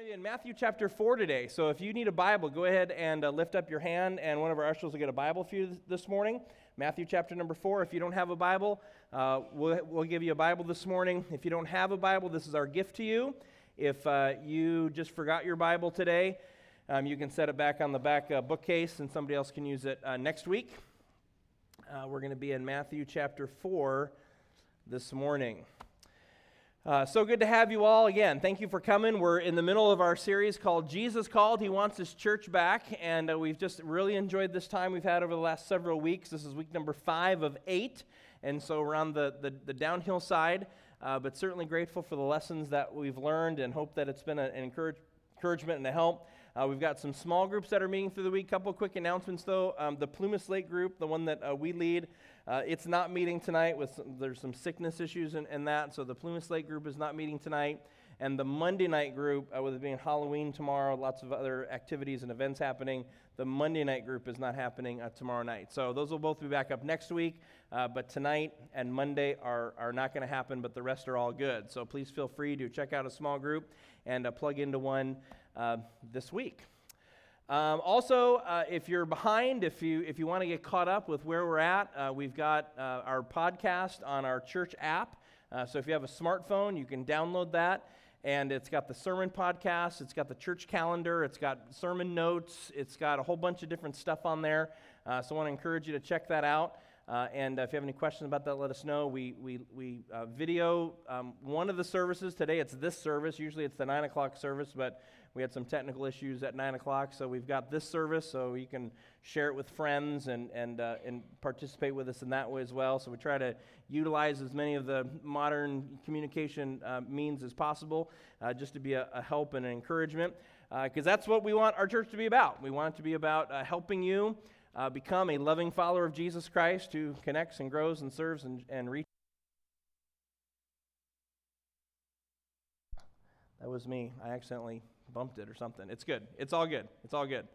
be in Matthew chapter 4 today. So if you need a Bible, go ahead and lift up your hand, and one of our ushers will get a Bible for you this morning. Matthew chapter number 4. If you don't have a Bible, we'll give you a Bible this morning. If you don't have a Bible, this is our gift to you. If you just forgot your Bible today, you can set it back on the back bookcase, and somebody else can use it next week. We're going to be in Matthew chapter 4 this morning. So good to have you all again. Thank you for coming. We're in the middle of our series called Jesus Called. He wants his church back, and we've just really enjoyed this time we've had over the last several weeks. This is week number 5 of 8, and so we're on the downhill side, but certainly grateful for the lessons that we've learned and hope that it's been an encouragement and a help. We've got some small groups that are meeting through the week. Couple quick announcements, though. The Plumas Lake group, the one that we lead, it's not meeting tonight. There's some sickness issues in that, so the Plumas Lake group is not meeting tonight. And the Monday night group, with it being Halloween tomorrow, lots of other activities and events happening, the Monday night group is not happening tomorrow night. So those will both be back up next week, but tonight and Monday are not going to happen, but the rest are all good. So please feel free to check out a small group and plug into one this week. Also, if you're behind, if you want to get caught up with where we're at, we've got our podcast on our church app. So if you have a smartphone, you can download that. And it's got the sermon podcast, it's got the church calendar, it's got sermon notes, it's got a whole bunch of different stuff on there. So I want to encourage you to check that out. And if you have any questions about that, let us know. We video one of the services. Today it's this service. Usually it's the 9 o'clock service, but we had some technical issues at 9 o'clock, so we've got this service, so you can share it with friends and participate with us in that way as well. So we try to utilize as many of the modern communication means as possible, just to be a help and an encouragement, because that's what we want our church to be about. We want it to be about helping you become a loving follower of Jesus Christ who connects and grows and serves and reaches. That was me. I accidentally bumped it or something. It's good. It's all good. It's all good.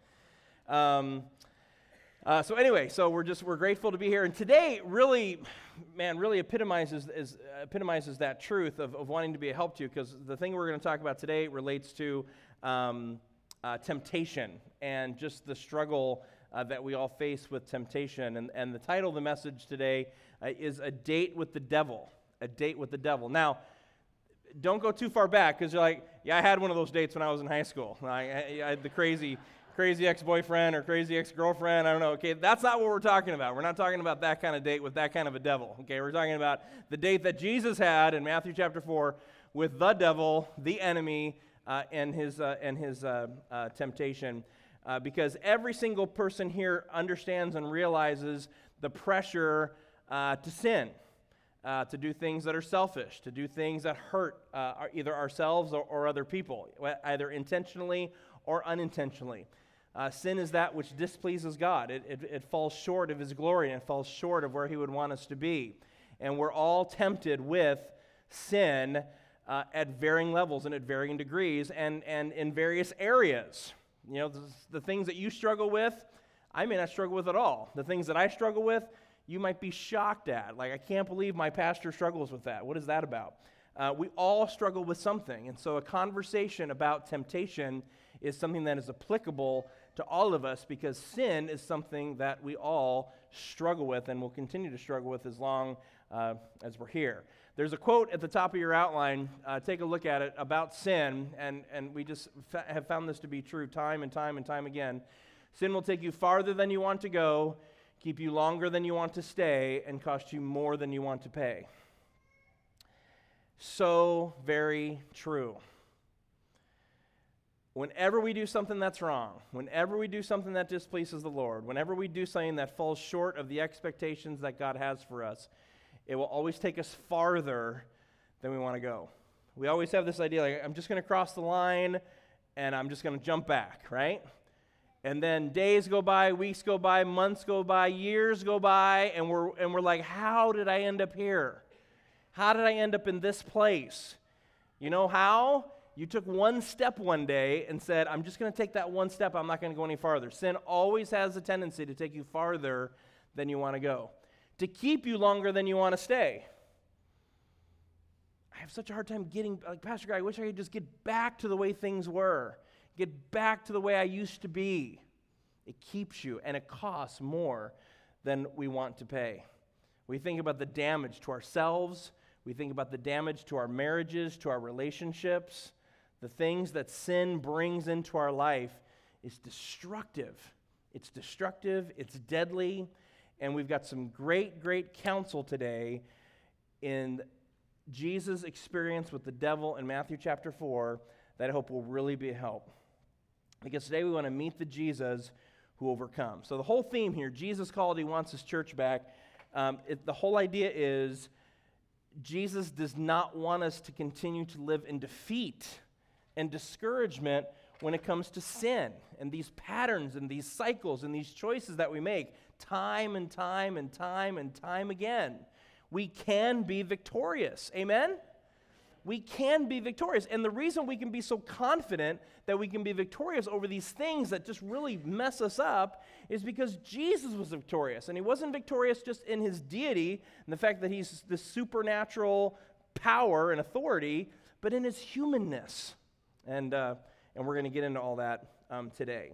So anyway, we're grateful to be here. And today really epitomizes that truth of wanting to be a help to you, because the thing we're going to talk about today relates to temptation and just the struggle that we all face with temptation. And the title of the message today is A Date with the Devil. A Date with the Devil. Now, don't go too far back, because you're like, yeah, I had one of those dates when I was in high school. I had the crazy ex-boyfriend or crazy ex-girlfriend. I don't know. Okay, that's not what we're talking about. We're not talking about that kind of date with that kind of a devil. Okay, we're talking about the date that Jesus had in Matthew chapter 4 with the devil, the enemy, and his temptation. Because every single person here understands and realizes the pressure to sin. To do things that are selfish, to do things that hurt either ourselves or other people, either intentionally or unintentionally. Sin is that which displeases God. It falls short of his glory, and it falls short of where he would want us to be. And we're all tempted with sin at varying levels and at varying degrees and in various areas. You know, the things that you struggle with, I may not struggle with at all. The things that I struggle with, you might be shocked at. Like, I can't believe my pastor struggles with that. What is that about? We all struggle with something. And so a conversation about temptation is something that is applicable to all of us, because sin is something that we all struggle with and will continue to struggle with as long as we're here. There's a quote at the top of your outline. Take a look at it about sin, and we just have found this to be true time and time and time again. Sin will take you farther than you want to go, keep you longer than you want to stay, and cost you more than you want to pay. So very true. Whenever we do something that's wrong, whenever we do something that displeases the Lord, whenever we do something that falls short of the expectations that God has for us, it will always take us farther than we want to go. We always have this idea, like, I'm just going to cross the line, and I'm just going to jump back, right? And then days go by, weeks go by, months go by, years go by, and we're like, how did I end up here? How did I end up in this place? You know how? You took one step one day and said, I'm just going to take that one step. I'm not going to go any farther. Sin always has a tendency to take you farther than you want to go, to keep you longer than you want to stay. I have such a hard time getting, like, Pastor Guy, I wish I could just get back to the way things were, get back to the way I used to be. It keeps you, and it costs more than we want to pay. We think about the damage to ourselves. We think about the damage to our marriages, to our relationships. The things that sin brings into our life is destructive. It's destructive, it's deadly, and we've got some great, great counsel today in Jesus' experience with the devil in Matthew chapter 4 that I hope will really be a help. Because today we want to meet the Jesus who overcomes. So the whole theme here, Jesus called, he wants his church back. The whole idea is Jesus does not want us to continue to live in defeat and discouragement when it comes to sin and these patterns and these cycles and these choices that we make time and time and time and time again. We can be victorious. Amen? We can be victorious. And the reason we can be so confident that we can be victorious over these things that just really mess us up is because Jesus was victorious. And he wasn't victorious just in his deity and the fact that he's this supernatural power and authority, but in his humanness. And we're going to get into all that today.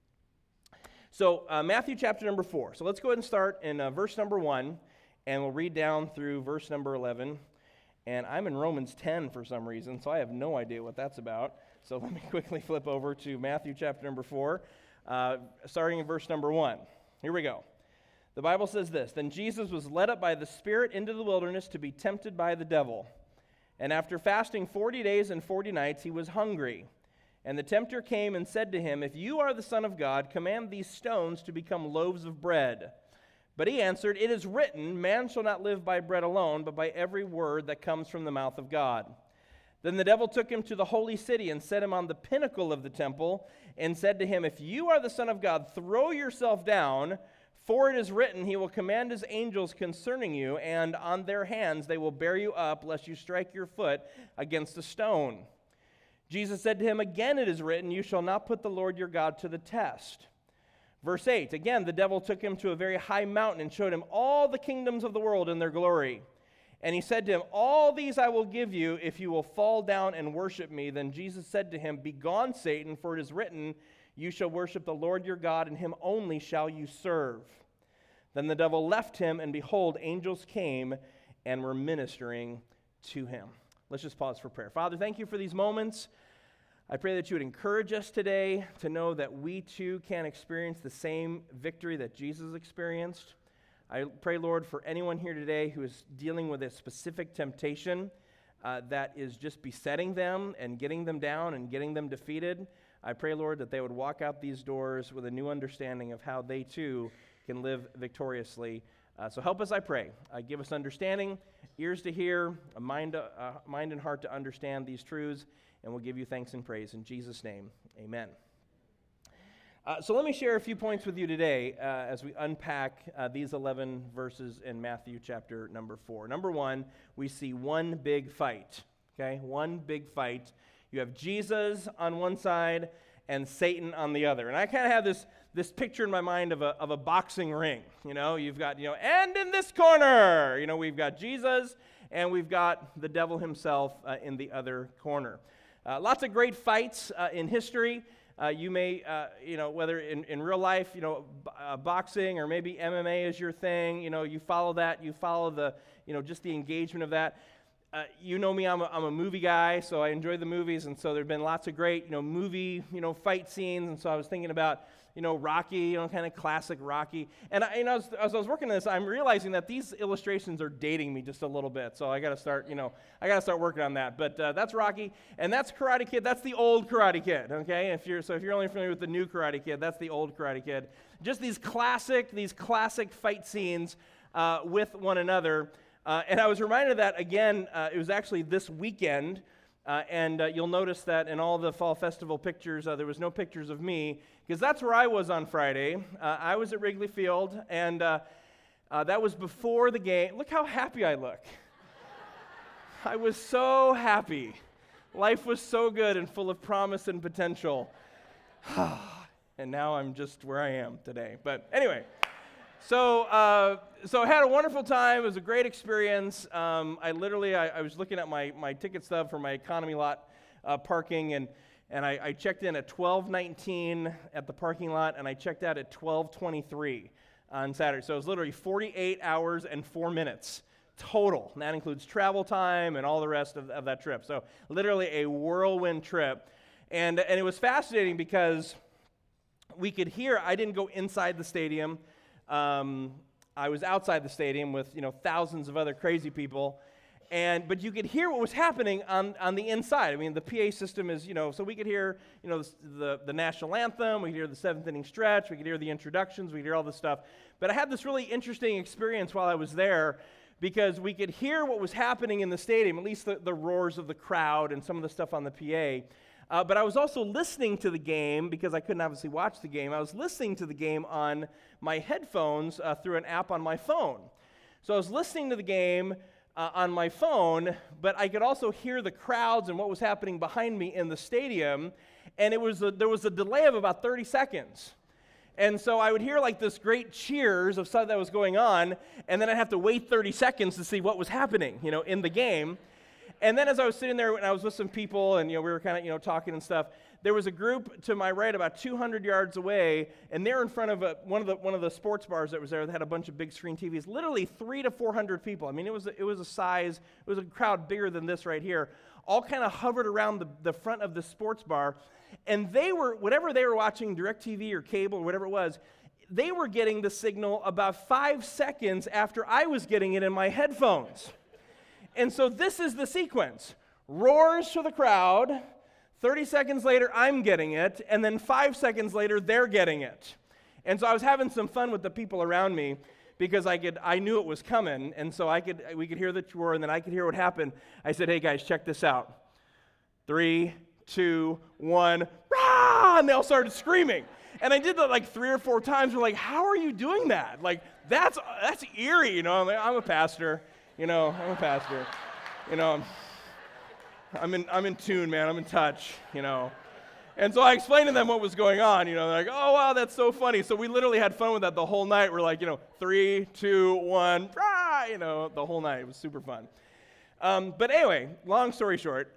So Matthew chapter number 4. So let's go ahead and start in verse number 1, and we'll read down through verse number 11. And I'm in Romans 10 for some reason, so I have no idea what that's about. So let me quickly flip over to Matthew chapter number 4, starting in verse number 1. Here we go. The Bible says this: Then Jesus was led up by the Spirit into the wilderness to be tempted by the devil. And after fasting 40 days and 40 nights, he was hungry. And the tempter came and said to him, If you are the Son of God, command these stones to become loaves of bread. But he answered, It is written, Man shall not live by bread alone, but by every word that comes from the mouth of God. Then the devil took him to the holy city and set him on the pinnacle of the temple and said to him, If you are the Son of God, throw yourself down, for it is written, He will command His angels concerning you, and on their hands they will bear you up, lest you strike your foot against a stone. Jesus said to him, Again it is written, You shall not put the Lord your God to the test. Verse 8, again, the devil took him to a very high mountain and showed him all the kingdoms of the world and their glory. And he said to him, All these I will give you if you will fall down and worship me. Then Jesus said to him, Begone, Satan, for it is written, You shall worship the Lord your God, and him only shall you serve. Then the devil left him, and behold, angels came and were ministering to him. Let's just pause for prayer. Father, thank you for these moments. I pray that you would encourage us today to know that we too can experience the same victory that Jesus experienced. I pray, Lord, for anyone here today who is dealing with a specific temptation that is just besetting them and getting them down and getting them defeated. I pray, Lord, that they would walk out these doors with a new understanding of how they too can live victoriously. So help us, I pray. Give us understanding, ears to hear, a mind and heart to understand these truths. And we'll give you thanks and praise in Jesus' name. Amen. So let me share a few points with you today as we unpack these 11 verses in Matthew chapter number 4. Number 1, we see one big fight. Okay, one big fight. You have Jesus on one side and Satan on the other. And I kind of have this picture in my mind of a boxing ring. You know, you've got, and in this corner, we've got Jesus and we've got the devil himself in the other corner. Lots of great fights in history. You may, whether in real life, boxing or maybe MMA is your thing. You follow that. You follow the, just the engagement of that. You know me, I'm a movie guy, so I enjoy the movies, and so there have been lots of great, movie, fight scenes, and so I was thinking about, Rocky, kind of classic Rocky. And as I was working on this, I'm realizing that these illustrations are dating me just a little bit, so I got to start, working on that. But that's Rocky, and that's Karate Kid. That's the old Karate Kid, okay? If you're only familiar with the new Karate Kid, that's the old Karate Kid. Just these classic fight scenes with one another. And I was reminded of that again. It was actually this weekend. And you'll notice that in all the Fall Festival pictures, there was no pictures of me, because that's where I was on Friday. I was at Wrigley Field, and that was before the game. Look how happy I look. I was so happy. Life was so good and full of promise and potential. And now I'm just where I am today. But anyway, So I had a wonderful time. It was a great experience. I was looking at my ticket stub for my economy lot parking, and I checked in at 12:19 at the parking lot, and I checked out at 12:23 on Saturday. So it was literally 48 hours and 4 minutes total. And that includes travel time and all the rest of that trip. So literally a whirlwind trip. And it was fascinating because we could hear, I didn't go inside the stadium. I was outside the stadium with, thousands of other crazy people. But you could hear what was happening on the inside. I mean, the PA system is, so we could hear, the national anthem, we could hear the seventh inning stretch, we could hear the introductions, we could hear all this stuff. But I had this really interesting experience while I was there because we could hear what was happening in the stadium, at least the roars of the crowd and some of the stuff on the PA. But I was also listening to the game because I couldn't obviously watch the game. I was listening to the game on my headphones through an app on my phone. So I was listening to the game on my phone, but I could also hear the crowds and what was happening behind me in the stadium, and there was a delay of about 30 seconds. And so I would hear like this great cheers of something that was going on, and then I'd have to wait 30 seconds to see what was happening, in the game. And then as I was sitting there and I was with some people and we were kind of talking and stuff, there was a group to my right about 200 yards away, and they're in front of one of the sports bars that was there that had a bunch of big screen TVs. Literally 300 to 400 people. I mean, it was a crowd bigger than this right here. All kind of hovered around the front of the sports bar, and whatever they were watching, DirecTV or cable or whatever it was, they were getting the signal about 5 seconds after I was getting it in my headphones. And so this is the sequence. Roars for the crowd, 30 seconds later, I'm getting it, and then 5 seconds later, they're getting it. And so I was having some fun with the people around me because I knew it was coming, and so we could hear the roar, and then I could hear what happened. I said, hey guys, check this out. 3, 2, 1, rah! And they all started screaming. And I did that like 3 or 4 times. We're like, how are you doing that? Like, that's eerie, I'm a pastor. I'm a pastor. I'm in tune, man. I'm in touch, And so I explained to them what was going on, They're like, oh, wow, that's so funny. So we literally had fun with that the whole night. We're like, 3, 2, 1, rah, the whole night. It was super fun. But anyway, long story short,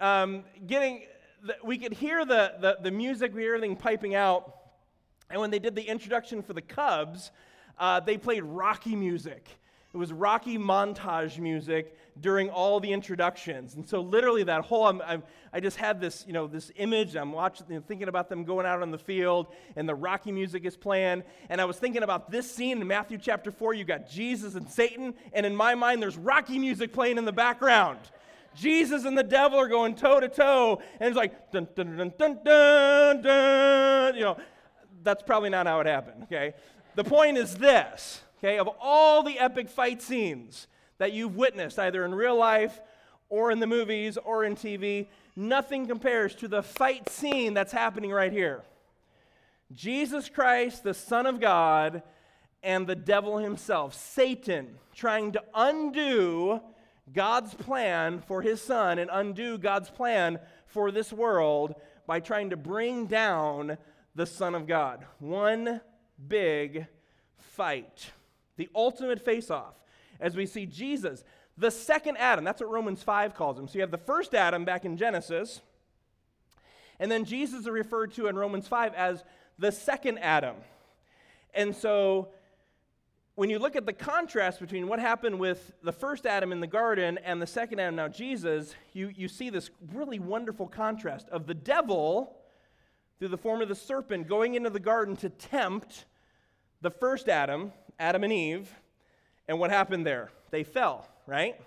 we could hear the music, we hear everything piping out. And when they did the introduction for the Cubs, they played Rocky music. It was Rocky montage music during all the introductions. And so literally that whole, I just had this, this image. I'm watching, thinking about them going out on the field, and the Rocky music is playing. And I was thinking about this scene in Matthew chapter 4. You got Jesus and Satan, and in my mind, there's Rocky music playing in the background. Jesus and the devil are going toe to toe, and it's like, dun, dun, dun, dun, dun, dun. That's probably not how it happened, okay? The point is this. Okay, of all the epic fight scenes that you've witnessed, either in real life or in the movies or in TV, nothing compares to the fight scene that's happening right here. Jesus Christ, the Son of God, and the devil himself, Satan, trying to undo God's plan for his Son and undo God's plan for this world by trying to bring down the Son of God. One big fight. The ultimate face-off, as we see Jesus, the second Adam. That's what Romans 5 calls him. So you have the first Adam back in Genesis, and then Jesus is referred to in Romans 5 as the second Adam. And so when you look at the contrast between what happened with the first Adam in the garden and the second Adam, now Jesus, you see this really wonderful contrast of the devil, through the form of the serpent, going into the garden to tempt the first Adam and Eve, and what happened there? They fell, right?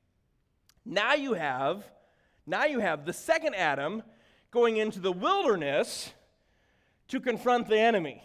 Now you have the second Adam going into the wilderness to confront the enemy.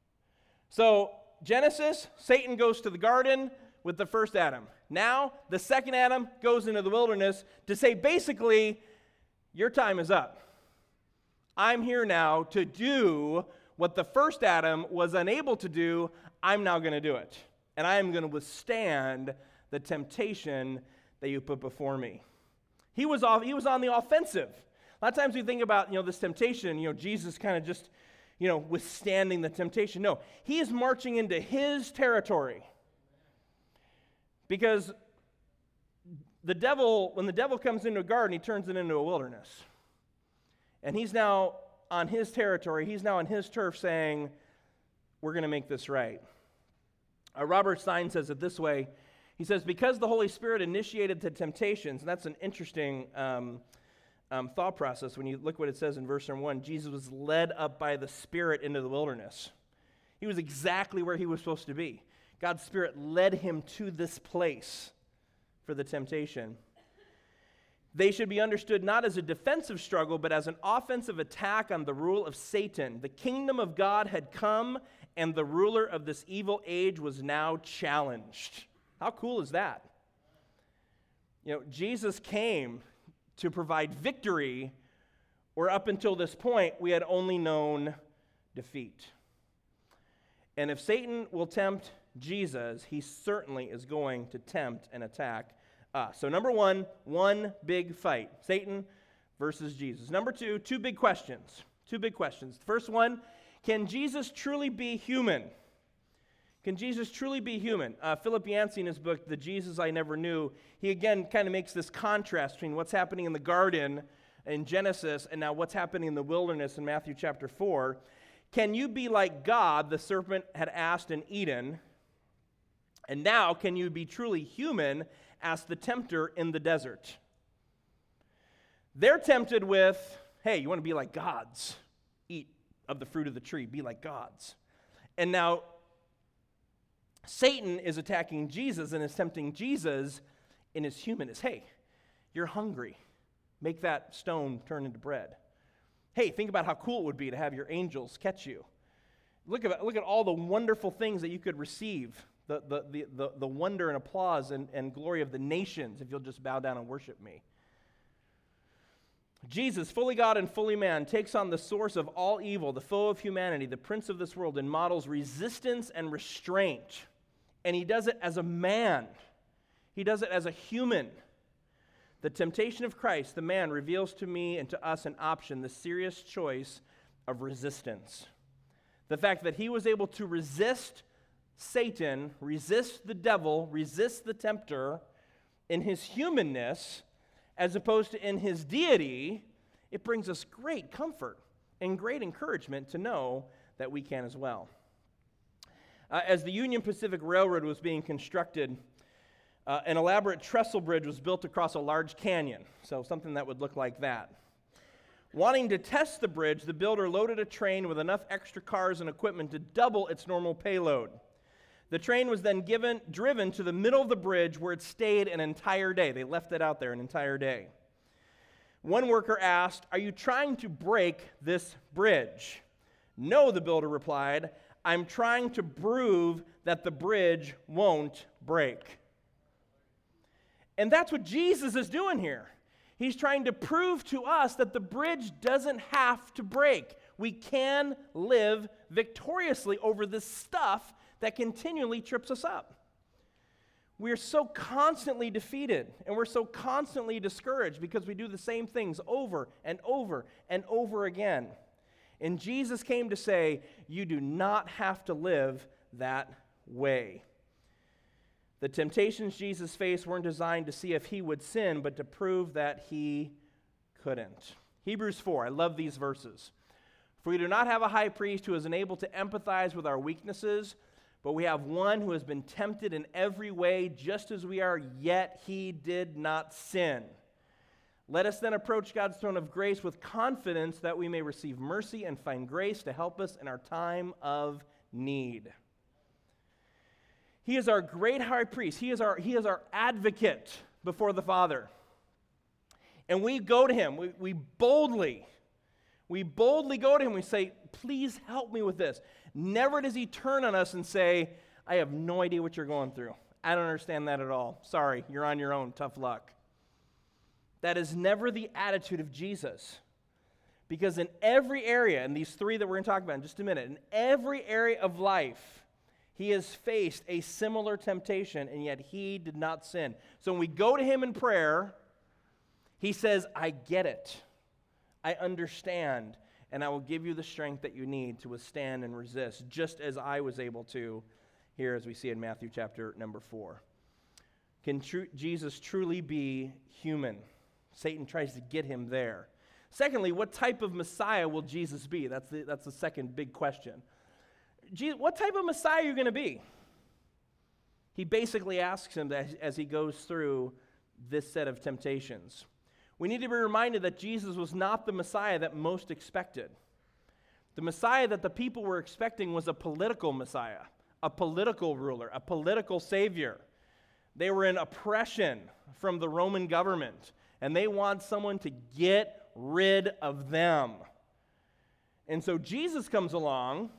So Genesis, Satan goes to the garden with the first Adam. Now the second Adam goes into the wilderness to say, basically, your time is up. I'm here now to do what the first Adam was unable to do. I'm now going to do it. And I am going to withstand the temptation that you put before me. He was on the offensive. A lot of times we think about, this temptation, Jesus kind of just, withstanding the temptation. No, he is marching into his territory. Because when the devil comes into a garden, he turns it into a wilderness. And he's now on his territory, he's now on his turf saying, we're going to make this right. Robert Stein says it this way. He says, because the Holy Spirit initiated the temptations, and that's an interesting thought process when you look what it says in verse number 1, Jesus was led up by the Spirit into the wilderness. He was exactly where he was supposed to be. God's Spirit led him to this place for the temptation. They should be understood not as a defensive struggle, but as an offensive attack on the rule of Satan. The kingdom of God had come, and the ruler of this evil age was now challenged. How cool is that? Jesus came to provide victory, where up until this point, we had only known defeat. And if Satan will tempt Jesus, he certainly is going to tempt and attack us. So number one big fight. Satan versus Jesus. Number two big questions. The first one, can Jesus truly be human? Can Jesus truly be human? Philip Yancey, in his book, The Jesus I Never Knew, he again kind of makes this contrast between what's happening in the garden in Genesis and now what's happening in the wilderness in Matthew chapter 4. Can you be like God, the serpent had asked in Eden? And now, can you be truly human, asked the tempter in the desert? They're tempted with, hey, you want to be like gods? Eat of the fruit of the tree, be like gods. And now, Satan is attacking Jesus and is tempting Jesus in his humanness. Hey, you're hungry. Make that stone turn into bread. Hey, think about how cool it would be to have your angels catch you. Look at all the wonderful things that you could receive. The wonder and applause and glory of the nations if you'll just bow down and worship me. Jesus, fully God and fully man, takes on the source of all evil, the foe of humanity, the prince of this world, and models resistance and restraint. And he does it as a man. He does it as a human. The temptation of Christ, the man, reveals to me and to us an option, the serious choice of resistance. The fact that he was able to resist Satan, resist the devil, resist the tempter in his humanness, as opposed to in his deity, it brings us great comfort and great encouragement to know that we can as well. As the Union Pacific Railroad was being constructed, an elaborate trestle bridge was built across a large canyon, so something that would look like that. Wanting to test the bridge, the builder loaded a train with enough extra cars and equipment to double its normal payload. The train was then driven to the middle of the bridge where it stayed an entire day. They left it out there an entire day. One worker asked, "Are you trying to break this bridge?" "No," the builder replied. "I'm trying to prove that the bridge won't break." And that's what Jesus is doing here. He's trying to prove to us that the bridge doesn't have to break. We can live victoriously over this stuff that continually trips us up. We're so constantly defeated, and we're so constantly discouraged because we do the same things over and over and over again. And Jesus came to say, you do not have to live that way. The temptations Jesus faced weren't designed to see if he would sin, but to prove that he couldn't. Hebrews 4, I love these verses. For we do not have a high priest who is unable to empathize with our weaknesses, but we have one who has been tempted in every way, just as we are, yet he did not sin. Let us then approach God's throne of grace with confidence that we may receive mercy and find grace to help us in our time of need. He is our great high priest. He is our advocate before the Father. And we go to him. We boldly go to him. We say, please help me with this. Never does he turn on us and say, I have no idea what you're going through. I don't understand that at all. Sorry, you're on your own. Tough luck. That is never the attitude of Jesus. Because in every area, and these three that we're going to talk about in just a minute, in every area of life, he has faced a similar temptation, and yet he did not sin. So when we go to him in prayer, he says, I get it. I understand. and I will give you the strength that you need to withstand and resist, just as I was able to here as we see in Matthew chapter number 4. Can Jesus truly be human? Satan tries to get him there. Secondly, what type of Messiah will Jesus be? That's the second big question. What type of Messiah are you going to be? He basically asks him that as he goes through this set of temptations. We need to be reminded that Jesus was not the Messiah that most expected. The Messiah that the people were expecting was a political Messiah, a political ruler, a political savior. They were in oppression from the Roman government, and they want someone to get rid of them. And so Jesus comes along,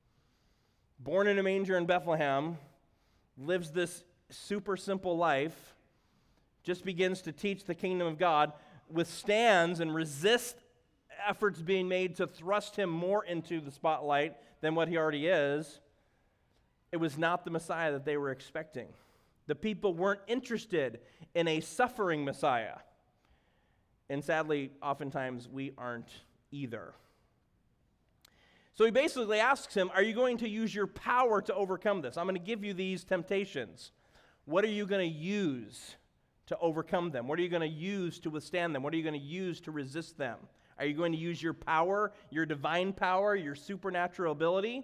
born in a manger in Bethlehem, lives this super simple life, just begins to teach the kingdom of God, withstands and resists efforts being made to thrust him more into the spotlight than what he already is. It was not the Messiah that they were expecting. The people weren't interested in a suffering Messiah. And sadly, oftentimes we aren't either. So he basically asks him, are you going to use your power to overcome this? I'm going to give you these temptations. What are you going to use to overcome them? What are you going to use to withstand them? What are you going to use to resist them? Are you going to use your power, your divine power, your supernatural ability?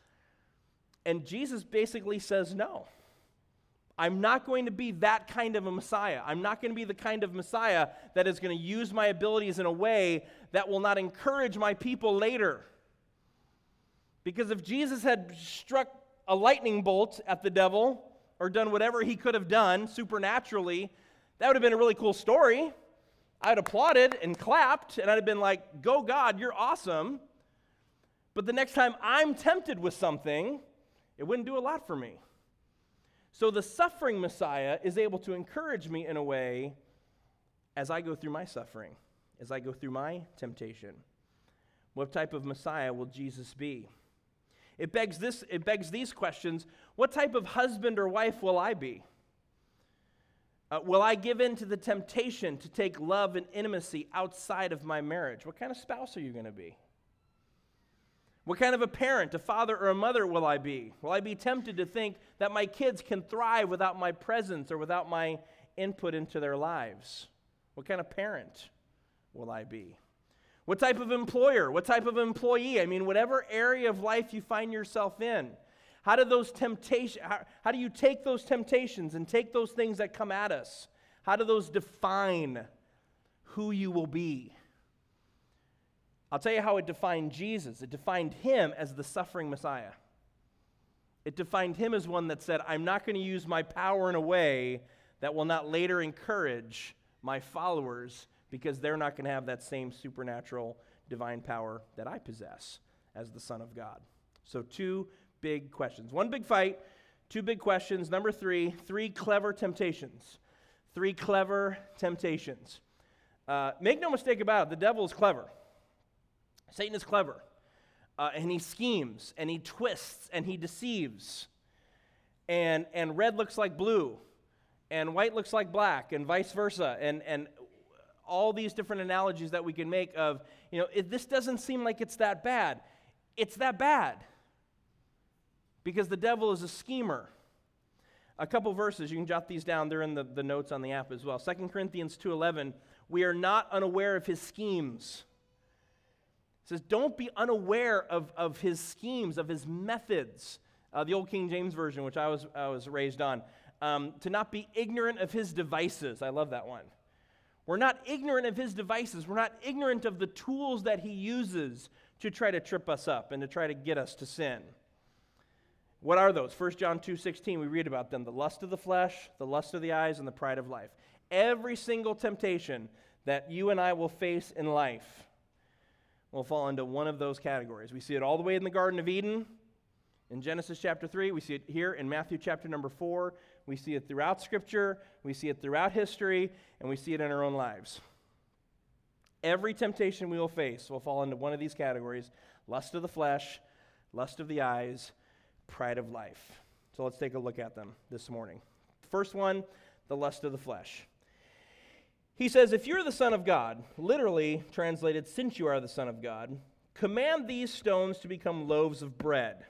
And Jesus basically says, no. I'm not going to be that kind of a Messiah. I'm not going to be the kind of Messiah that is going to use my abilities in a way that will not encourage my people later. Because if Jesus had struck a lightning bolt at the devil or done whatever he could have done supernaturally, that would have been a really cool story. I'd applauded and clapped, and I'd have been like, go God, you're awesome. But the next time I'm tempted with something, it wouldn't do a lot for me. So the suffering Messiah is able to encourage me in a way as I go through my suffering, as I go through my temptation. What type of Messiah will Jesus be? It begs these questions. What type of husband or wife will I be? Will I give in to the temptation to take love and intimacy outside of my marriage? What kind of spouse are you going to be? What kind of a parent, a father or a mother will I be? Will I be tempted to think that my kids can thrive without my presence or without my input into their lives? What kind of parent will I be? What type of employer? What type of employee? I mean, whatever area of life you find yourself in, how do you take those temptations and take those things that come at us? How do those define who you will be? I'll tell you how it defined Jesus. It defined him as the suffering Messiah. It defined him as one that said, I'm not going to use my power in a way that will not later encourage my followers because they're not going to have that same supernatural divine power that I possess as the Son of God. So 2 big questions. 1 big fight, 2 big questions. Number 3 clever temptations. 3 clever temptations. Make no mistake about it, the devil is clever. Satan is clever. And he schemes, and he twists, and he deceives. And red looks like blue, and white looks like black, and vice versa. And all these different analogies that we can make of, this doesn't seem like it's that bad. It's that bad. Because the devil is a schemer. A couple verses, you can jot these down. They're in the notes on the app as well. 2 Corinthians 2:11, we are not unaware of his schemes. It says, don't be unaware of his schemes, of his methods. The old King James Version, which I was raised on. To not be ignorant of his devices. I love that one. We're not ignorant of his devices. We're not ignorant of the tools that he uses to try to trip us up and to try to get us to sin. What are those? 1 John 2:16, we read about them. The lust of the flesh, the lust of the eyes, and the pride of life. Every single temptation that you and I will face in life will fall into one of those categories. We see it all the way in the Garden of Eden, in Genesis chapter 3. We see it here in Matthew chapter number 4. We see it throughout Scripture. We see it throughout history. And we see it in our own lives. Every temptation we will face will fall into one of these categories. Lust of the flesh, lust of the eyes, pride of life. So let's take a look at them this morning. First one, the lust of the flesh. He says, if you're the Son of God, literally translated, since you are the Son of God, Command these stones to become loaves of bread.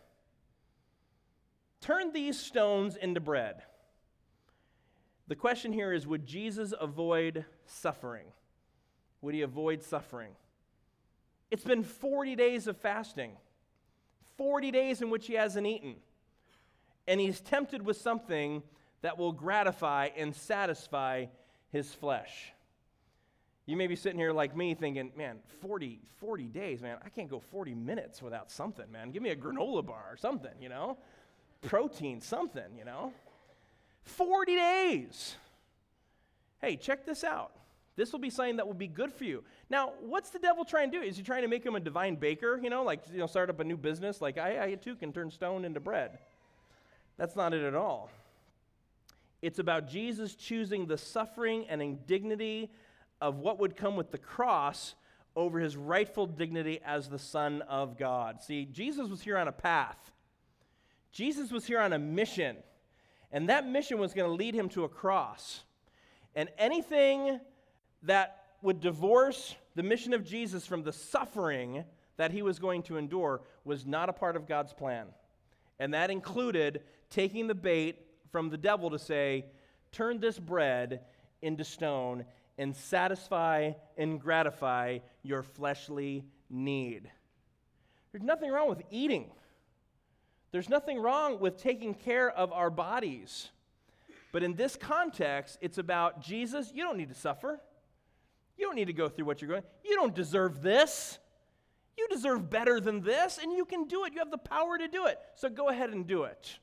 Turn these stones into bread. The question here is, would Jesus avoid suffering? Would he avoid suffering? It's been 40 days of fasting, 40 days in which he hasn't eaten, and he's tempted with something that will gratify and satisfy his flesh. You may be sitting here like me thinking, man, 40 days, man, I can't go 40 minutes without something, man. Give me a granola bar or something, protein, something, 40 days. Hey, check this out. This will be something that will be good for you. Now, what's the devil trying to do? Is he trying to make him a divine baker, start up a new business? Like, I too can turn stone into bread. That's not it at all. It's about Jesus choosing the suffering and indignity of what would come with the cross over his rightful dignity as the Son of God. See, Jesus was here on a path. Jesus was here on a mission. And that mission was going to lead him to a cross. And anything that would divorce the mission of Jesus from the suffering that he was going to endure was not a part of God's plan. And that included taking the bait from the devil to say, turn this bread into stone and satisfy and gratify your fleshly need. There's nothing wrong with eating. There's nothing wrong with taking care of our bodies. But in this context, it's about Jesus, you don't need to suffer. You don't need to go through what you're going. You don't deserve this. You deserve better than this, and you can do it. You have the power to do it. So go ahead and do it.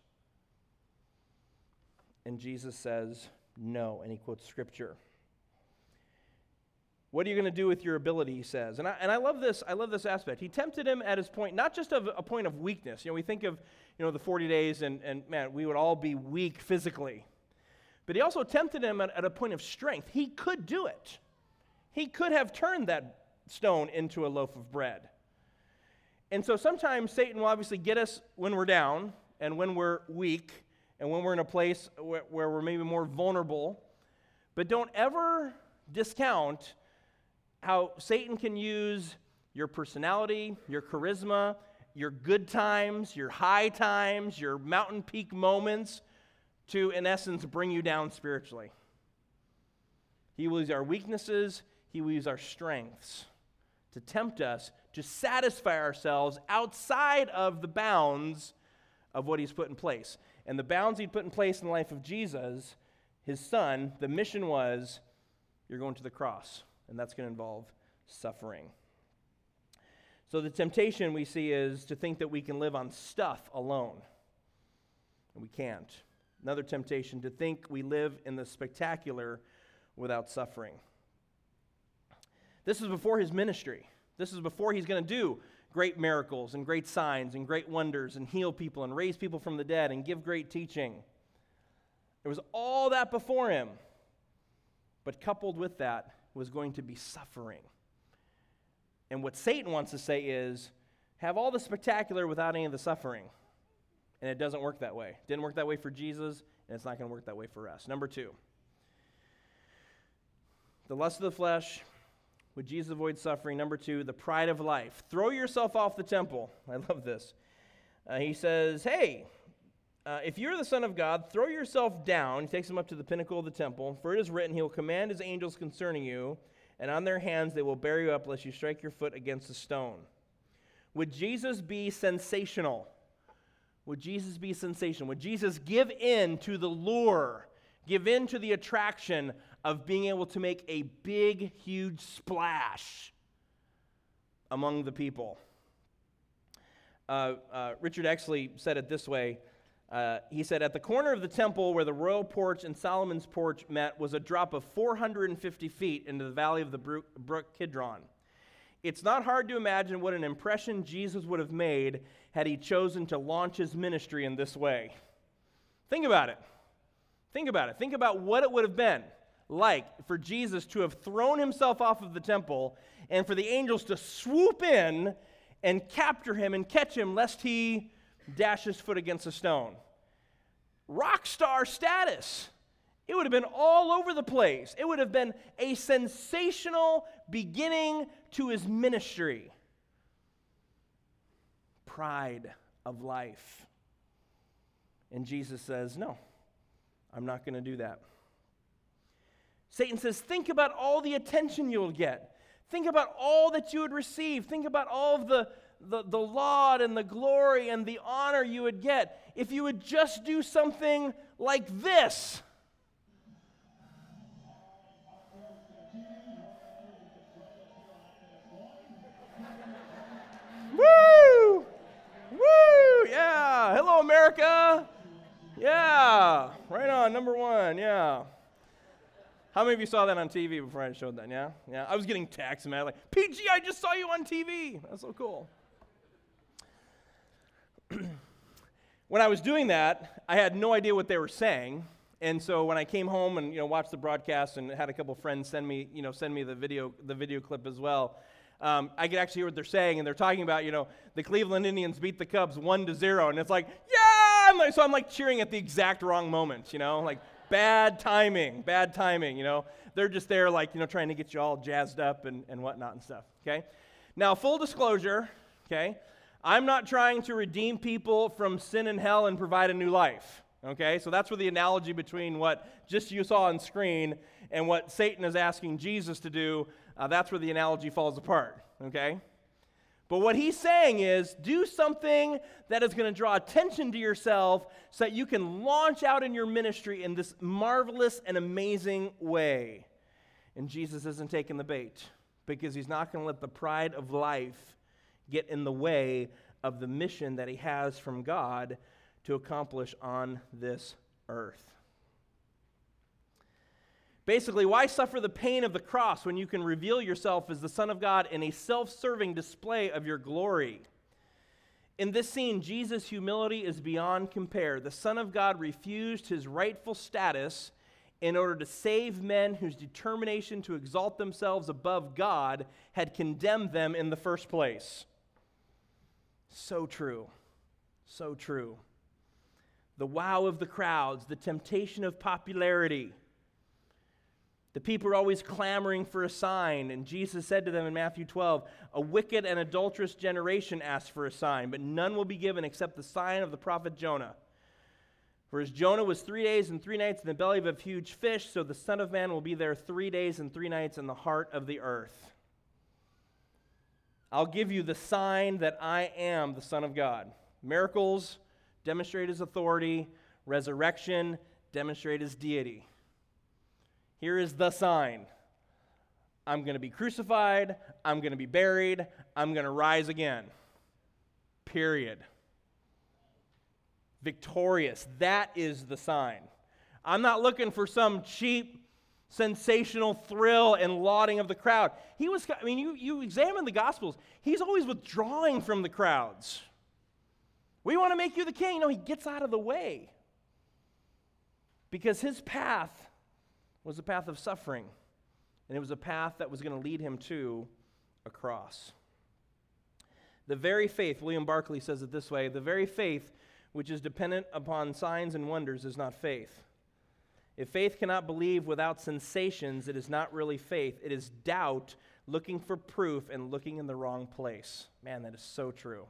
And Jesus says, no, and he quotes Scripture. What are you going to do with your ability, he says. And I love this. I love this aspect. He tempted him at his point, not just of a point of weakness. We think of, the 40 days, and man, we would all be weak physically. But he also tempted him at a point of strength. He could do it. He could have turned that stone into a loaf of bread. And so sometimes Satan will obviously get us when we're down and when we're weak and when we're in a place where we're maybe more vulnerable. But don't ever discount how Satan can use your personality, your charisma, your good times, your high times, your mountain peak moments to, in essence, bring you down spiritually. He will use our weaknesses, he will use our strengths to tempt us to satisfy ourselves outside of the bounds of what he's put in place. And the bounds he'd put in place in the life of Jesus, his son, the mission was, you're going to the cross, and that's going to involve suffering. So the temptation we see is to think that we can live on stuff alone, and we can't. Another temptation to think we live in the spectacular without suffering. This is before his ministry. This is before he's going to do great miracles and great signs and great wonders and heal people and raise people from the dead and give great teaching. There was all that before him. But coupled with that was going to be suffering. And what Satan wants to say is, have all the spectacular without any of the suffering. And it doesn't work that way. It didn't work that way for Jesus, and it's not going to work that way for us. Number 2, the lust of the flesh. Would Jesus avoid suffering? Number 2, the pride of life. Throw yourself off the temple. I love this. He says, hey, if you're the Son of God, throw yourself down. He takes him up to the pinnacle of the temple. For it is written, he will command his angels concerning you, and on their hands they will bear you up lest you strike your foot against a stone. Would Jesus be sensational? Would Jesus be sensational? Would Jesus give in to the lure, give in to the attraction of being able to make a big, huge splash among the people? Richard Exley said it this way. He said, at the corner of the temple where the royal porch and Solomon's porch met was a drop of 450 feet into the valley of the brook Kidron. It's not hard to imagine what an impression Jesus would have made had he chosen to launch his ministry in this way. Think about it. Think about it. Think about what it would have been like for Jesus to have thrown himself off of the temple and for the angels to swoop in and capture him and catch him lest he dash his foot against a stone. Rock star status. It would have been all over the place. It would have been a sensational beginning to his ministry. pride of life. And Jesus says, no, I'm not going to do that. Satan says, think about all the attention you'll get. Think about all that you would receive. Think about all of the laud and the glory and the honor you would get if you would just do something like this. Woo! Woo! Yeah! Hello, America! Yeah! Right on, number one, yeah. How many of you saw that on TV before I showed that, yeah? Yeah, I was getting texts, man, like, PG, I just saw you on TV. That's so cool. When I was doing that, I had no idea what they were saying, and so when I came home and watched the broadcast and had a couple friends send me the video clip as well, I could actually hear what they're saying, and they're talking about the Cleveland Indians beat the Cubs 1-0, and it's like, yeah! So I'm like cheering at the exact wrong moment, like bad timing. They're just there like trying to get you all jazzed up and whatnot and stuff. Okay, now full disclosure. Okay. I'm not trying to redeem people from sin and hell and provide a new life, okay? So that's where the analogy between what just you saw on screen and what Satan is asking Jesus to do, that's where the analogy falls apart, okay? But what he's saying is, do something that is going to draw attention to yourself so that you can launch out in your ministry in this marvelous and amazing way. And Jesus isn't taking the bait because he's not going to let the pride of life get in the way of the mission that he has from God to accomplish on this earth. Basically, why suffer the pain of the cross when you can reveal yourself as the Son of God in a self-serving display of your glory? In this scene, Jesus' humility is beyond compare. The Son of God refused his rightful status in order to save men whose determination to exalt themselves above God had condemned them in the first place. So true. So true. The wow of the crowds, the temptation of popularity. The people are always clamoring for a sign, and Jesus said to them in Matthew 12, a wicked and adulterous generation asks for a sign, but none will be given except the sign of the prophet Jonah. For as Jonah was 3 days and 3 nights in the belly of a huge fish, so the Son of Man will be there 3 days and 3 nights in the heart of the earth. I'll give you the sign that I am the Son of God. Miracles demonstrate his authority. Resurrection demonstrate his deity. Here is the sign. I'm going to be crucified. I'm going to be buried. I'm going to rise again. Period. Victorious. That is the sign. I'm not looking for some cheap, sensational thrill and lauding of the crowd. You examine the Gospels, he's always withdrawing from the crowds. We want to make you the king. No, he gets out of the way. Because his path was a path of suffering, and it was a path that was going to lead him to a cross. The very faith, William Barclay says it this way, the very faith which is dependent upon signs and wonders is not faith. If faith cannot believe without sensations, it is not really faith. It is doubt looking for proof and looking in the wrong place. Man, that is so true.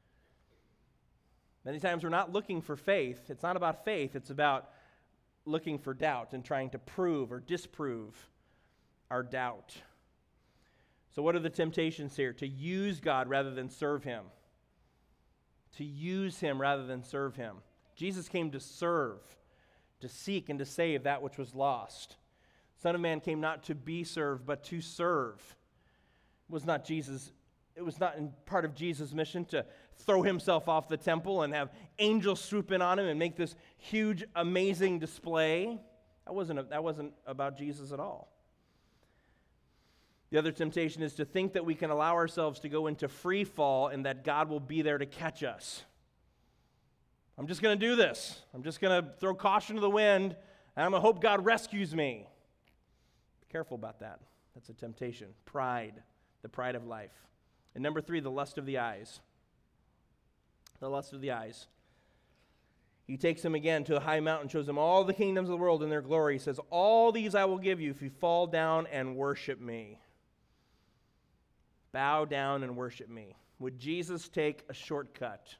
Many times we're not looking for faith. It's not about faith. It's about looking for doubt and trying to prove or disprove our doubt. So what are the temptations here? To use God rather than serve him. To use him rather than serve him. Jesus came to serve, to seek and to save that which was lost. Son of Man came not to be served, but to serve. It was not in part of Jesus' mission to throw himself off the temple and have angels swoop in on him and make this huge, amazing display. That wasn't about Jesus at all. The other temptation is to think that we can allow ourselves to go into free fall and that God will be there to catch us. I'm just going to do this. I'm just going to throw caution to the wind, and I'm going to hope God rescues me. Be careful about that. That's a temptation. Pride, the pride of life. And number 3, the lust of the eyes. The lust of the eyes. He takes him again to a high mountain, shows him all the kingdoms of the world in their glory. He says, all these I will give you if you fall down and worship me. Bow down and worship me. would Jesus take a shortcut?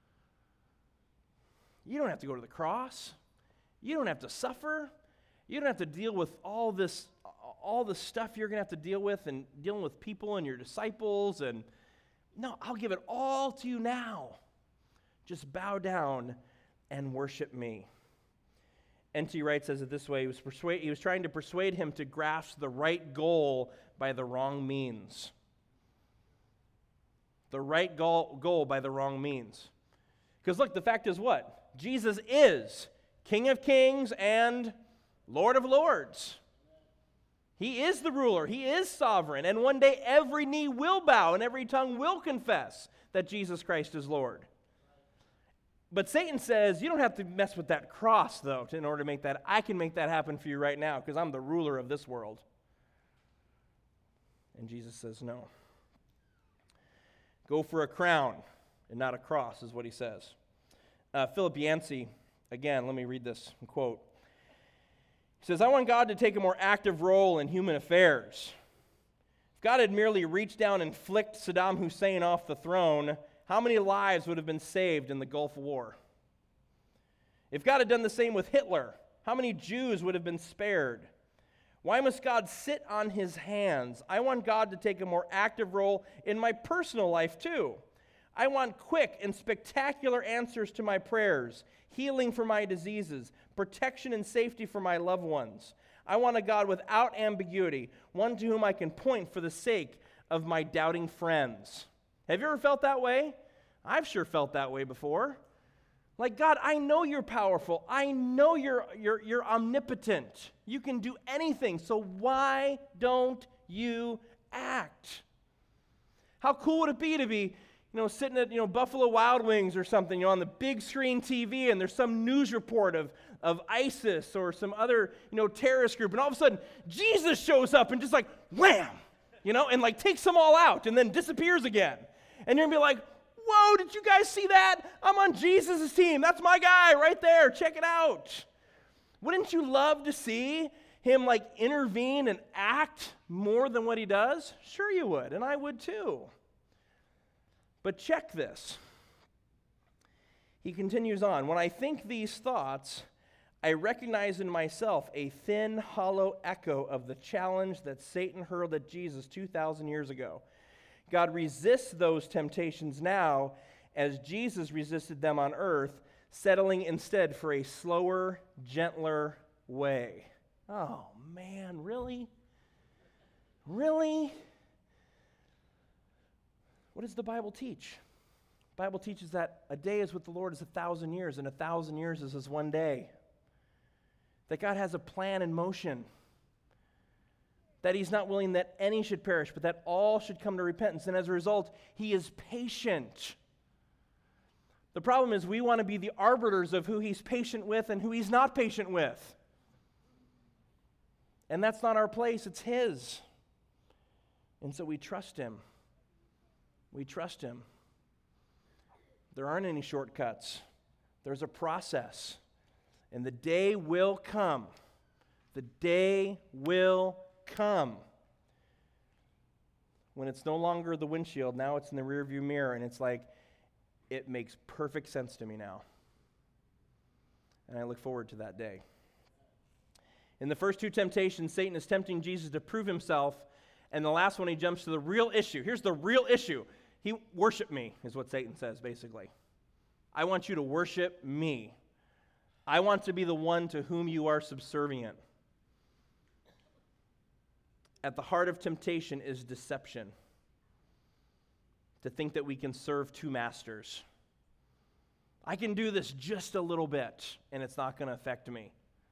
You don't have to go to the cross. You don't have to suffer. You don't have to deal with all the stuff you're going to have to deal with and dealing with people and your disciples. And no, I'll give it all to you now. Just bow down and worship me. N.T. Wright says it this way, he was trying to persuade him to grasp the right goal by the wrong means. The right goal by the wrong means. Because look, the fact is what? Jesus is King of Kings and Lord of Lords. He is the ruler. He is sovereign. And one day every knee will bow and every tongue will confess that Jesus Christ is Lord. But Satan says, you don't have to mess with that cross, though, in order to make that. I can make that happen for you right now because I'm the ruler of this world. And Jesus says, no. Go for a crown and not a cross, is what he says. Philip Yancey, again, let me read this quote. He says, I want God to take a more active role in human affairs. If God had merely reached down and flicked Saddam Hussein off the throne, how many lives would have been saved in the Gulf War? If God had done the same with Hitler, how many Jews would have been spared? Why must God sit on his hands? I want God to take a more active role in my personal life too. I want quick and spectacular answers to my prayers, healing for my diseases, protection and safety for my loved ones. I want a God without ambiguity, one to whom I can point for the sake of my doubting friends. Have you ever felt that way? I've sure felt that way before. Like, God, I know you're powerful. I know you're omnipotent. You can do anything, so why don't you act? How cool would it be to be sitting at, Buffalo Wild Wings or something, on the big screen TV, and there's some news report of ISIS or some other, terrorist group, and all of a sudden, Jesus shows up and just like, wham, and like takes them all out and then disappears again. And you're going to be like, whoa, did you guys see that? I'm on Jesus' team. That's my guy right there. Check it out. Wouldn't you love to see him like intervene and act more than what he does? Sure you would, and I would too. But check this. He continues on. When I think these thoughts, I recognize in myself a thin, hollow echo of the challenge that Satan hurled at Jesus 2,000 years ago. God resists those temptations now as Jesus resisted them on earth, settling instead for a slower, gentler way. Oh, man, really? Really? What does the Bible teach? The Bible teaches that a day is with the Lord is 1,000 years, and 1,000 years is as one day. That God has a plan in motion. That he's not willing that any should perish, but that all should come to repentance. And as a result, he is patient. The problem is we want to be the arbiters of who he's patient with and who he's not patient with. And that's not our place, it's his. And so we trust him. We trust him. There aren't any shortcuts. There's a process. And the day will come. The day will come when it's no longer the windshield, now it's in the rearview mirror, and it's like, it makes perfect sense to me now. And I look forward to that day. In the first two temptations, Satan is tempting Jesus to prove himself, and the last one he jumps to the real issue. Here's the real issue. Worship me, is what Satan says, basically. I want you to worship me. I want to be the one to whom you are subservient. At the heart of temptation is deception. To think that we can serve two masters. I can do this just a little bit, and it's not going to affect me.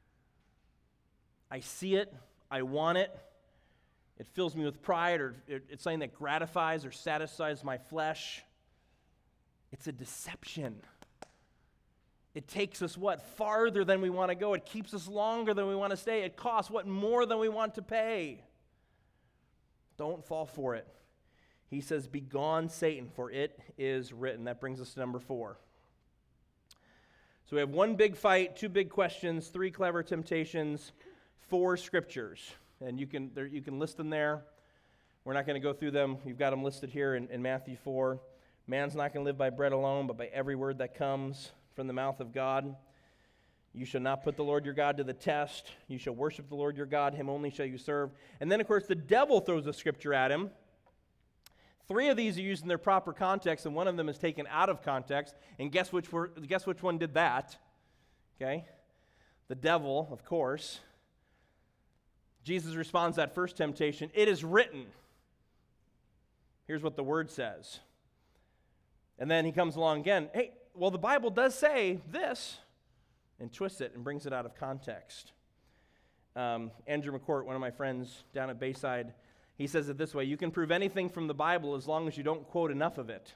I see it. I want it. It fills me with pride, or it's something that gratifies or satisfies my flesh. It's a deception. It takes us, farther than we want to go. It keeps us longer than we want to stay. It costs, more than we want to pay. Don't fall for it. He says, "Begone, Satan, for it is written." That brings us to number 4. So we have one big fight, 2 big questions, 3 clever temptations, 4 scriptures. And you can list them there. We're not going to go through them. You've got them listed here in Matthew 4. Man's not going to live by bread alone, but by every word that comes from the mouth of God. You shall not put the Lord your God to the test. You shall worship the Lord your God. Him only shall you serve. And then, of course, the devil throws a scripture at him. 3 of these are used in their proper context, and one of them is taken out of context. And guess which one did that? Okay? The devil, of course. Jesus responds to that first temptation, "It is written." Here's what the word says. And then he comes along again, "Hey, well, the Bible does say this," and twists it and brings it out of context. Andrew McCourt, one of my friends down at Bayside, he says it this way: you can prove anything from the Bible as long as you don't quote enough of it.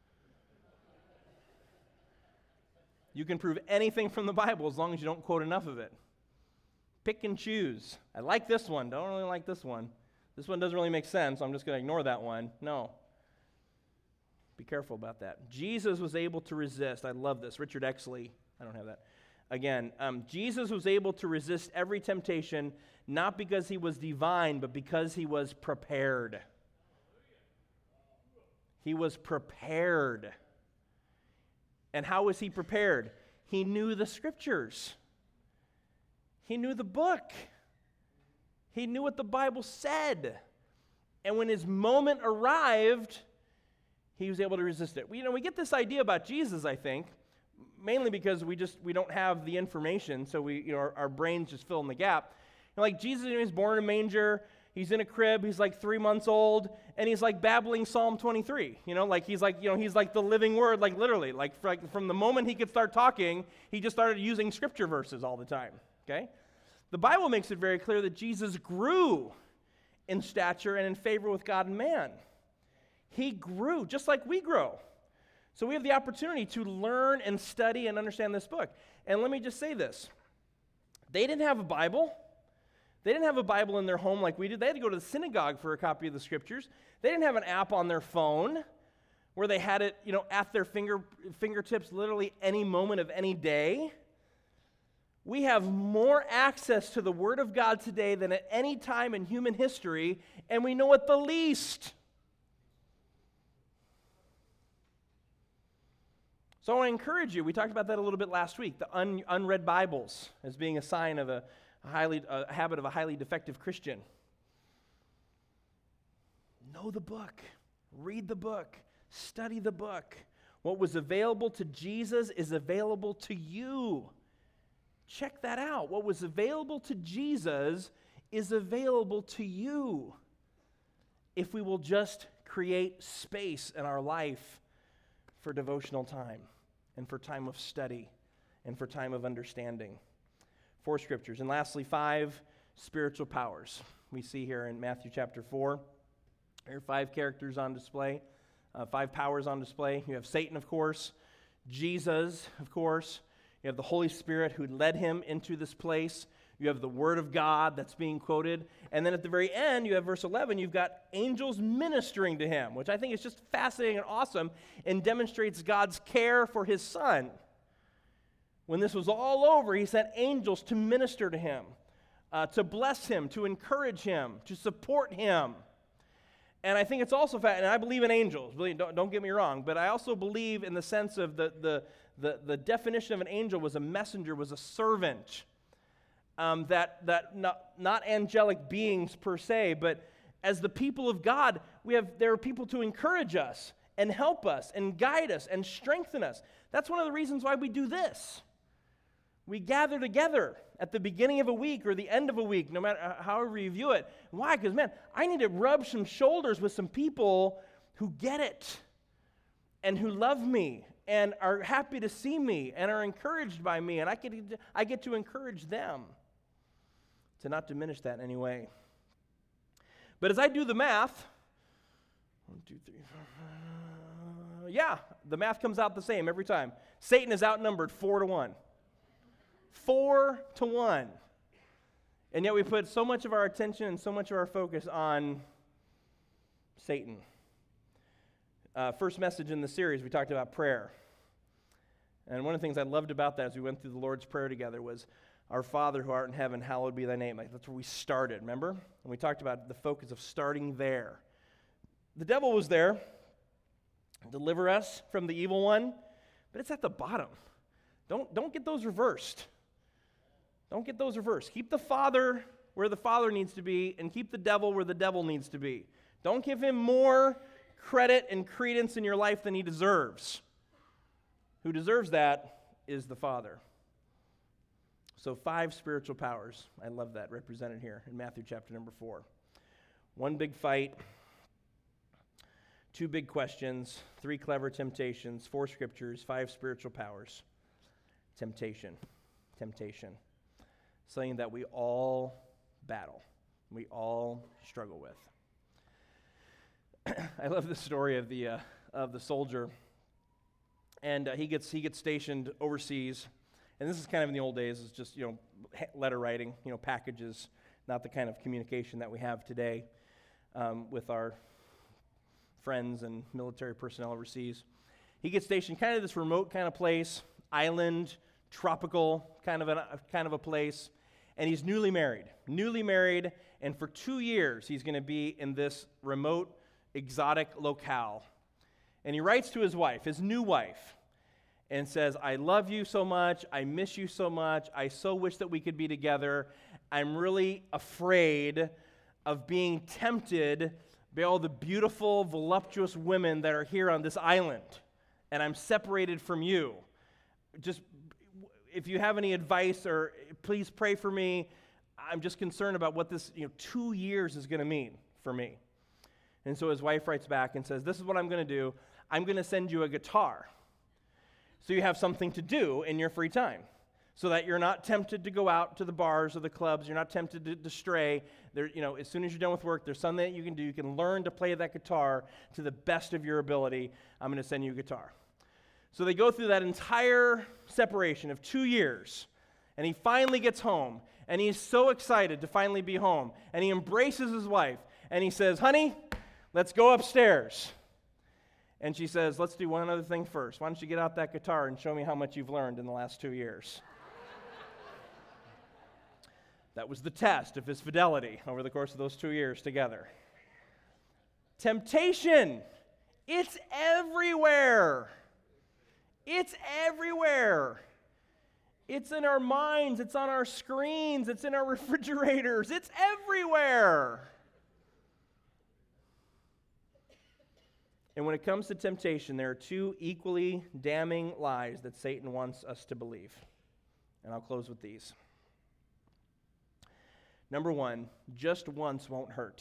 You can prove anything from the Bible as long as you don't quote enough of it. Pick and choose. I like this one. Don't really like this one. This one doesn't really make sense, so I'm just going to ignore that one. No. Be careful about that. Jesus was able to resist. I love this. Richard Exley. I don't have that. Again, Jesus was able to resist every temptation, not because he was divine, but because he was prepared. He was prepared. And how was he prepared? He knew the scriptures. He knew the book. He knew what the Bible said. And when his moment arrived, he was able to resist it. We get this idea about Jesus, I think, mainly because we don't have the information, so our brains just fill in the gap. Like Jesus, he's born in a manger, he's in a crib, he's like 3 months old, and he's like babbling Psalm 23. He's like the living word, like literally, like from the moment he could start talking, he just started using scripture verses all the time. Okay? The Bible makes it very clear that Jesus grew in stature and in favor with God and man. He grew just like we grow. So we have the opportunity to learn and study and understand this book. And let me just say this. They didn't have a Bible. They didn't have a Bible in their home like we did. They had to go to the synagogue for a copy of the scriptures. They didn't have an app on their phone where they had it, at their fingertips literally any moment of any day. We have more access to the Word of God today than at any time in human history, and we know it the least. So I want to encourage you. We talked about that a little bit last week, the unread Bibles as being a sign of a habit of a highly defective Christian. Know the book. Read the book. Study the book. What was available to Jesus is available to you. Check that out. What was available to Jesus is available to you if we will just create space in our life for devotional time and for time of study and for time of understanding. 4 scriptures. And lastly, 5 spiritual powers. We see here in Matthew chapter 4. There are 5 characters on display, 5 powers on display. You have Satan, of course, Jesus, of course. You have the Holy Spirit who led him into this place. You have the Word of God that's being quoted. And then at the very end, you have verse 11, you've got angels ministering to him, which I think is just fascinating and awesome and demonstrates God's care for his Son. When this was all over, he sent angels to minister to him, to bless him, to encourage him, to support him. And I think it's also and I believe in angels. Really, don't get me wrong, but I also believe in the sense of the definition of an angel was a messenger, was a servant. That not angelic beings per se, but as the people of God, there are people to encourage us and help us and guide us and strengthen us. That's one of the reasons why we do this. We gather together at the beginning of a week or the end of a week, no matter however you view it. Why? Because, man, I need to rub some shoulders with some people who get it and who love me and are happy to see me and are encouraged by me, and I get to encourage them, to not diminish that in any way. But as I do the math, 1, 2, 3, 4, the math comes out the same every time. Satan is outnumbered 4-1. 4-1. And yet we put so much of our attention and so much of our focus on Satan. First message in the series, we talked about prayer. And one of the things I loved about that as we went through the Lord's Prayer together was, Our Father who art in heaven, hallowed be thy name. That's where we started, remember? And we talked about the focus of starting there. The devil was there. deliver us from the evil one, but it's at the bottom. Don't get those reversed. Don't get those reversed. Keep the Father where the Father needs to be, and keep the devil where the devil needs to be. Don't give him more credit and credence in your life than he deserves. Who deserves that is the Father. So 5 spiritual powers. I love that represented here in Matthew chapter number 4. 1 big fight, 2 big questions, 3 clever temptations, 4 scriptures, 5 spiritual powers. Temptation. Something that we all battle, we all struggle with. I love the story of the soldier, and he gets stationed overseas, and this is kind of in the old days. It's just letter writing, packages, not the kind of communication that we have today with our friends and military personnel overseas. He gets stationed kind of this remote kind of place, island, tropical kind of a place, and he's newly married, and for 2 years he's going to be in this remote, exotic locale. And he writes to his wife, his new wife, and says, I love you so much, I miss you so much, I so wish that we could be together. I'm really afraid of being tempted by all the beautiful, voluptuous women that are here on this island, and I'm separated from you. Just, if you have any advice, or please pray for me. I'm just concerned about what this 2 years is going to mean for me. And so his wife writes back and says, this is what I'm going to do. I'm going to send you a guitar so you have something to do in your free time, so that you're not tempted to go out to the bars or the clubs. You're not tempted to stray. There, as soon as you're done with work, there's something that you can do. You can learn to play that guitar to the best of your ability. I'm going to send you a guitar. So they go through that entire separation of 2 years, and he finally gets home, and he's so excited to finally be home, and he embraces his wife, and he says, honey, let's go upstairs. And she says, let's do one other thing first. Why don't you get out that guitar and show me how much you've learned in the last 2 years? That was the test of his fidelity over the course of those 2 years together. Temptation, it's everywhere. It's everywhere. It's in our minds, it's on our screens, it's in our refrigerators, it's everywhere. And when it comes to temptation, there are 2 equally damning lies that Satan wants us to believe. And I'll close with these. Number 1, just once won't hurt.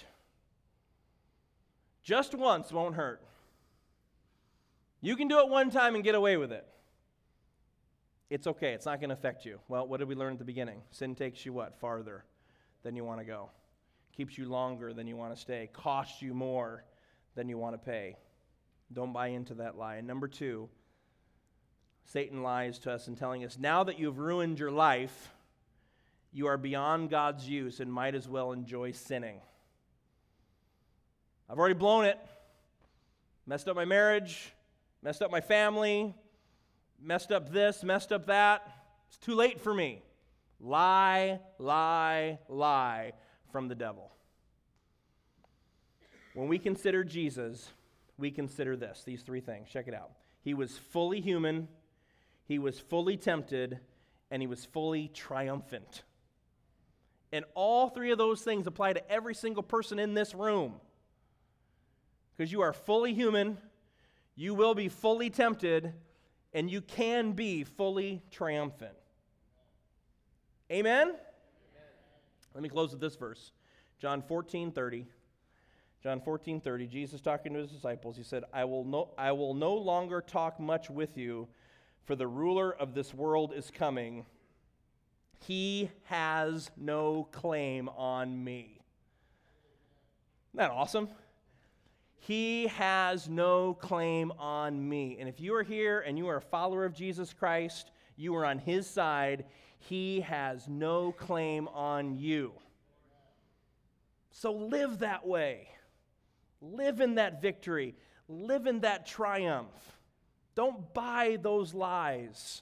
Just once won't hurt. You can do it one time and get away with it. It's okay. It's not going to affect you. Well, what did we learn at the beginning? Sin takes you what? Farther than you want to go. Keeps you longer than you want to stay. Costs you more than you want to pay. Don't buy into that lie. And number 2, Satan lies to us in telling us, now that you've ruined your life, you are beyond God's use and might as well enjoy sinning. I've already blown it. Messed up my marriage. Messed up my family. Messed up this, messed up that. It's too late for me. Lie, lie, lie from the devil. When we consider Jesus, we consider these 3 things. Check it out. He was fully human, he was fully tempted, and he was fully triumphant. And all 3 of those things apply to every single person in this room. Because you are fully human, you will be fully tempted, and you can be fully triumphant. Amen? Let me close with this verse. John 14:30. John 14:30, Jesus talking to his disciples, he said, I will no longer talk much with you, for the ruler of this world is coming. He has no claim on me. Isn't that awesome? He has no claim on me. And if you are here and you are a follower of Jesus Christ, you are on his side, he has no claim on you. So live that way. Live in that victory. Live in that triumph. Don't buy those lies.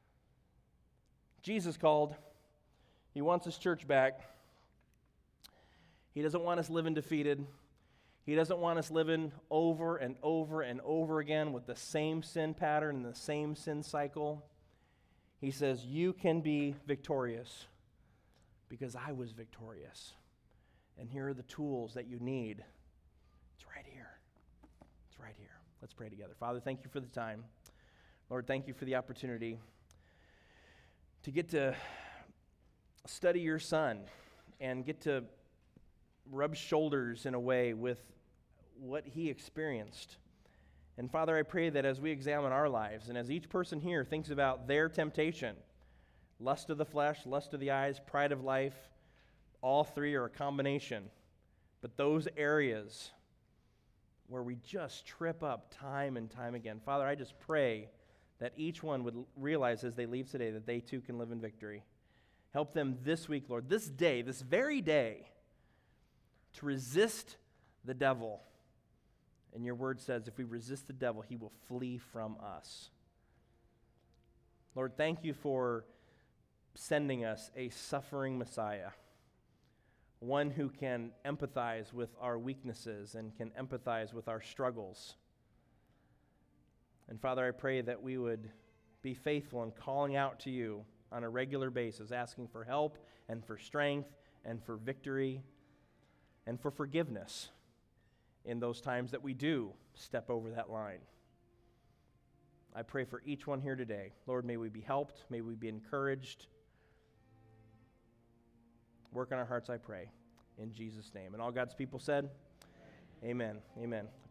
Jesus called. He wants his church back. He doesn't want us living defeated. He doesn't want us living over and over and over again with the same sin pattern and the same sin cycle. He says, you can be victorious because I was victorious. And here are the tools that you need. It's right here. It's right here. Let's pray together. Father, thank you for the time. Lord, thank you for the opportunity to get to study your Son and get to rub shoulders in a way with what he experienced. And Father, I pray that as we examine our lives and as each person here thinks about their temptation, lust of the flesh, lust of the eyes, pride of life, all three are a combination. But those areas where we just trip up time and time again, Father, I just pray that each one would realize as they leave today that they too can live in victory. Help them this week, Lord, this day, this very day, to resist the devil. And your word says if we resist the devil, he will flee from us. Lord, thank you for sending us a suffering Messiah, one who can empathize with our weaknesses and can empathize with our struggles. And Father, I pray that we would be faithful in calling out to you on a regular basis, asking for help and for strength and for victory and for forgiveness in those times that we do step over that line. I pray for each one here today. Lord, may we be helped. May we be encouraged. Work on our hearts, I pray, in Jesus' name. And all God's people said, amen. Amen.